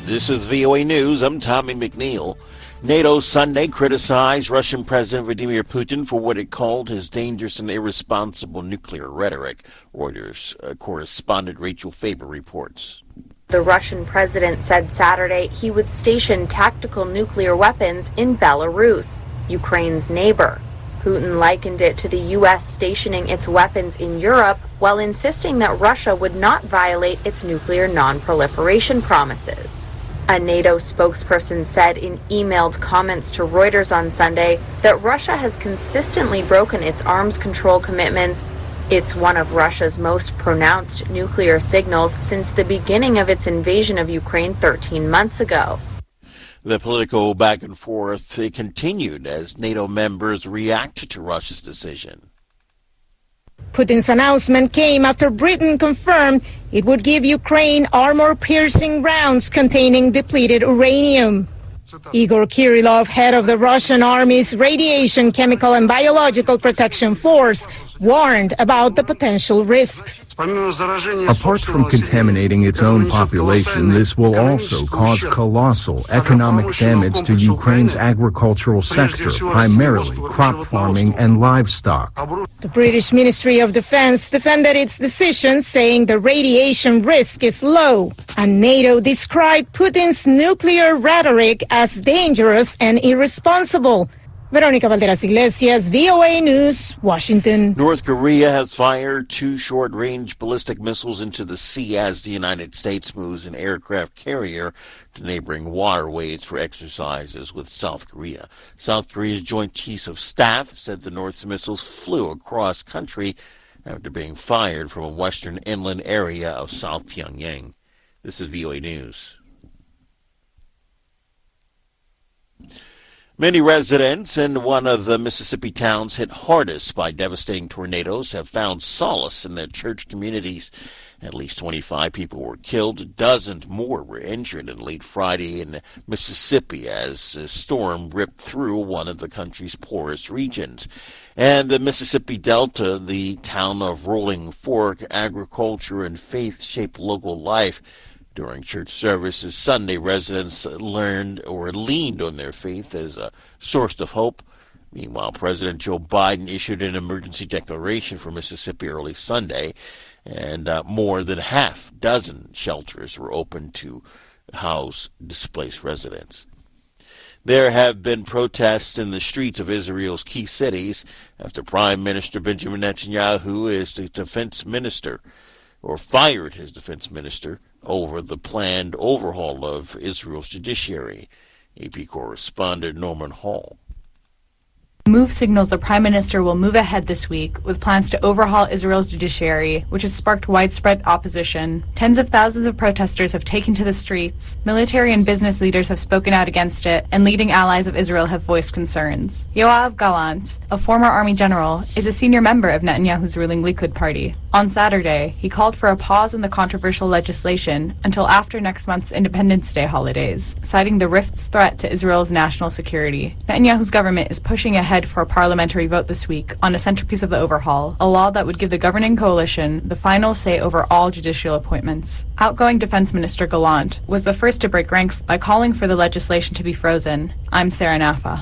This is VOA News. I'm Tommy McNeil. NATO Sunday criticized Russian President Vladimir Putin for what it called his dangerous and irresponsible nuclear rhetoric. Reuters correspondent Rachel Faber reports. The Russian president said Saturday he would station tactical nuclear weapons in Belarus, Ukraine's neighbor. Putin likened it to the U.S. stationing its weapons in Europe while insisting that Russia would not violate its nuclear non-proliferation promises. A NATO spokesperson said in emailed comments to Reuters on Sunday that Russia has consistently broken its arms control commitments. It's one of Russia's most pronounced nuclear signals since the beginning of its invasion of Ukraine 13 months ago. The political back and forth continued as NATO members reacted to Russia's decision. Putin's announcement came after Britain confirmed it would give Ukraine armor-piercing rounds containing depleted uranium. Igor Kirillov, head of the Russian Army's Radiation, Chemical and Biological Protection Force, warned about the potential risks. Apart from contaminating its own population, this will also cause colossal economic damage to Ukraine's agricultural sector, primarily crop farming and livestock. The British Ministry of Defense defended its decision, saying the radiation risk is low. And NATO described Putin's nuclear rhetoric as dangerous and irresponsible. Veronica Valderas Iglesias, VOA News, Washington. North Korea has fired 2 short-range ballistic missiles into the sea as the United States moves an aircraft carrier to neighboring waterways for exercises with South Korea. South Korea's Joint Chiefs of Staff said the North's missiles flew across country after being fired from a western inland area of South Pyongyang. This is VOA News. Many residents in one of the Mississippi towns hit hardest by devastating tornadoes have found solace in their church communities. At least 25 people were killed. Dozens more were injured in late Friday in Mississippi as a storm ripped through one of the country's poorest regions. And the Mississippi Delta, the town of Rolling Fork, agriculture and faith shaped local life. During church services Sunday, residents leaned on their faith as a source of hope. Meanwhile, President Joe Biden issued an emergency declaration for Mississippi early Sunday, and more than half dozen shelters were open to house displaced residents. There have been protests in the streets of Israel's key cities after Prime Minister Benjamin Netanyahu is the defense minister, or fired his defense minister, over the planned overhaul of Israel's judiciary. AP correspondent Norman Hall. The move signals the Prime Minister will move ahead this week with plans to overhaul Israel's judiciary, which has sparked widespread opposition. Tens of thousands of protesters have taken to the streets, military and business leaders have spoken out against it, and leading allies of Israel have voiced concerns. Yoav Gallant, a former army general, is a senior member of Netanyahu's ruling Likud party. On Saturday, he called for a pause in the controversial legislation until after next month's Independence Day holidays, citing the rift's threat to Israel's national security. Netanyahu's government is pushing ahead for a parliamentary vote this week on a centerpiece of the overhaul, a law that would give the governing coalition the final say over all judicial appointments. Outgoing Defense Minister Gallant was the first to break ranks by calling for the legislation to be frozen. I'm Sarah Naffa.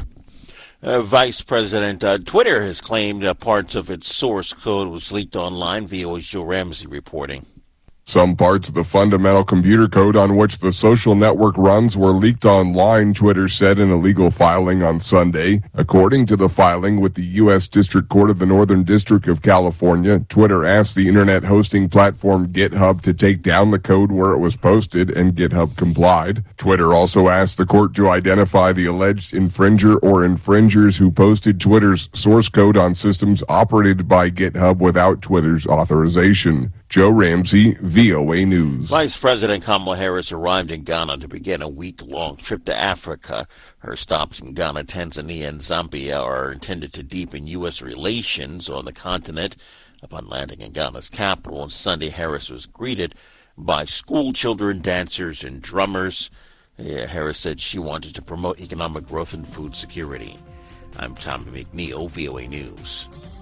Vice President Twitter has claimed parts of its source code was leaked online. VOA's Joe Ramsey reporting. Some parts of the fundamental computer code on which the social network runs were leaked online, Twitter said in a legal filing on Sunday. According to the filing with the U.S. District Court of the Northern District of California, Twitter asked the internet hosting platform GitHub to take down the code where it was posted, and GitHub complied. Twitter also asked the court to identify the alleged infringer or infringers who posted Twitter's source code on systems operated by GitHub without Twitter's authorization. Joe Ramsey, VOA News. Vice President Kamala Harris arrived in Ghana to begin a week-long trip to Africa. Her stops in Ghana, Tanzania, and Zambia are intended to deepen U.S. relations on the continent. Upon landing in Ghana's capital on Sunday, Harris was greeted by school children, dancers, and drummers. Harris said she wanted to promote economic growth and food security. I'm Tommy McNeil, VOA News.